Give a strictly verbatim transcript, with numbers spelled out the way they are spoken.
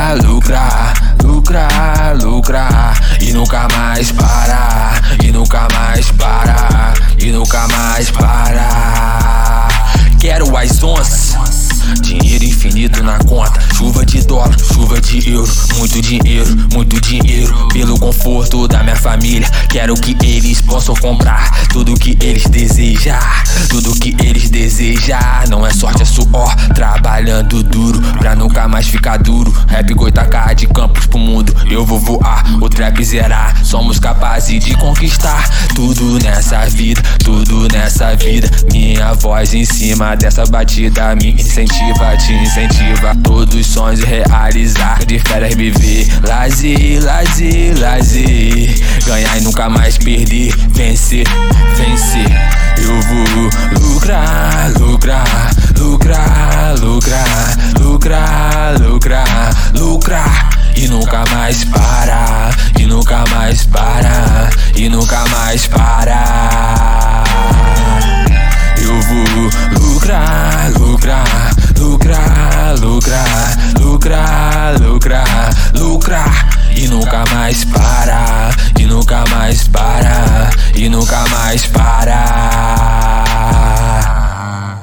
lucrar, lucrar, lucrar, lucrar e nunca mais parar, e nunca mais parar, e nunca mais parar. Quero as onças, dinheiro infinito na conta, chuva de dólar, chuva de euro, muito dinheiro, muito dinheiro, pelo conforto da minha família. Quero que eles possam comprar tudo que eles desejar, tudo que eles desejar. Não é sorte, é suor, trabalhando duro pra nunca mais ficar duro. Rap Goitacá de campos pro mundo, eu vou voar, o trap zerar. Somos capazes de conquistar tudo nessa vida, tudo nessa vida. Minha voz em cima dessa batida me incentiva, te incentiva. Todos os sonhos realizar, de férias viver, lazer, lazer, lazer. Ganhar e nunca mais perder, vencer, vencer. Eu vou lucrar, lucrar, lucrar, lucrar, lucrar, lucrar, lucrar e nunca mais parar, e nunca mais parar, e nunca mais parar. Eu vou lucrar, lucrar, lucrar, lucrar, lucrar, lucrar, lucrar e nunca mais parar, e nunca mais parar, e nunca mais parar.